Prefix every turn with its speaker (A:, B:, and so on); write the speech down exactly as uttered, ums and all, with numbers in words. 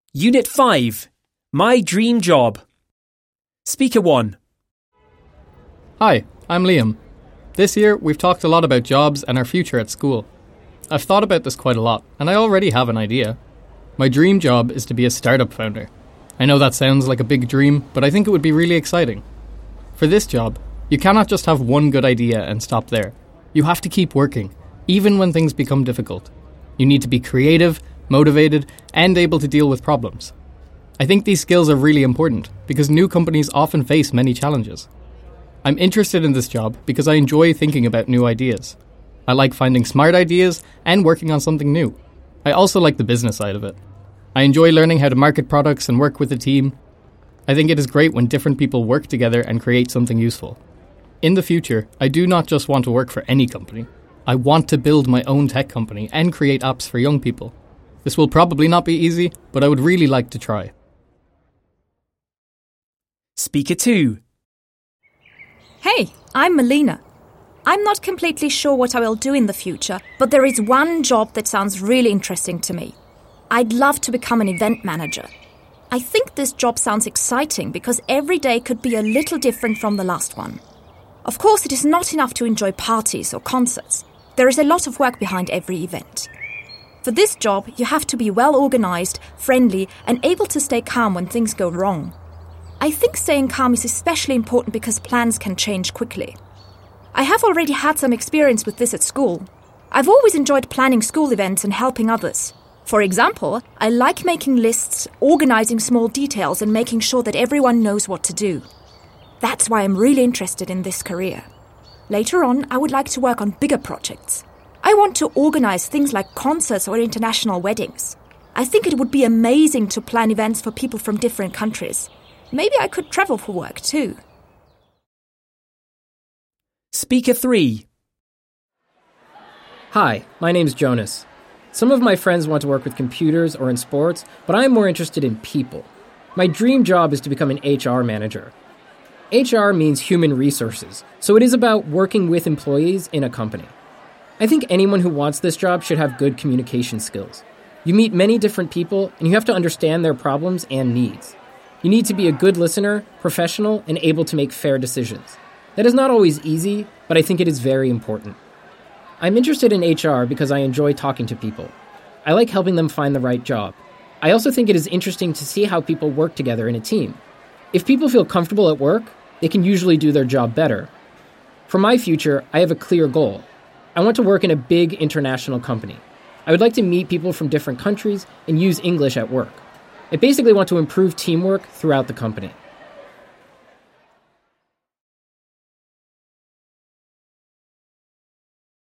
A: Unit five. My Dream Job. Speaker one.
B: Hi, I'm Liam. This year, we've talked a lot about jobs and our future at school. I've thought about this quite a lot, and I already have an idea. My dream job is to be a startup founder. I know that sounds like a big dream, but I think it would be really exciting. For this job, you cannot just have one good idea and stop there. You have to keep working, even when things become difficult. You need to be creative, motivated, and able to deal with problems. I think these skills are really important because new companies often face many challenges. I'm interested in this job because I enjoy thinking about new ideas. I like finding smart ideas and working on something new. I also like the business side of it. I enjoy learning how to market products and work with a team. I think it is great when different people work together and create something useful. In the future, I do not just want to work for any company. I want to build my own tech company and create apps for young people. This will probably not be easy, but I would really like to try.
A: Speaker two.
C: Hey, I'm Melina. I'm not completely sure what I will do in the future, but there is one job that sounds really interesting to me. I'd love to become an event manager. I think this job sounds exciting because every day could be a little different from the last one. Of course, it is not enough to enjoy parties or concerts. There is a lot of work behind every event. For this job, you have to be well organized, friendly, and able to stay calm when things go wrong. I think staying calm is especially important because plans can change quickly. I have already had some experience with this at school. I've always enjoyed planning school events and helping others. For example, I like making lists, organizing small details, and making sure that everyone knows what to do. That's why I'm really interested in this career. Later on, I would like to work on bigger projects. I want to organize things like concerts or international weddings. I think it would be amazing to plan events for people from different countries. Maybe I could travel for work too.
A: Speaker three.
D: Hi, my name's Jonas. Some of my friends want to work with computers or in sports, but I'm more interested in people. My dream job is to become an H R manager. H R means human resources, so it is about working with employees in a company. I think anyone who wants this job should have good communication skills. You meet many different people, and you have to understand their problems and needs. You need to be a good listener, professional, and able to make fair decisions. That is not always easy, but I think it is very important. I'm interested in H R because I enjoy talking to people. I like helping them find the right job. I also think it is interesting to see how people work together in a team. If people feel comfortable at work, they can usually do their job better. For my future, I have a clear goal. I want to work in a big international company. I would like to meet people from different countries and use English at work. I basically want to improve teamwork throughout the company.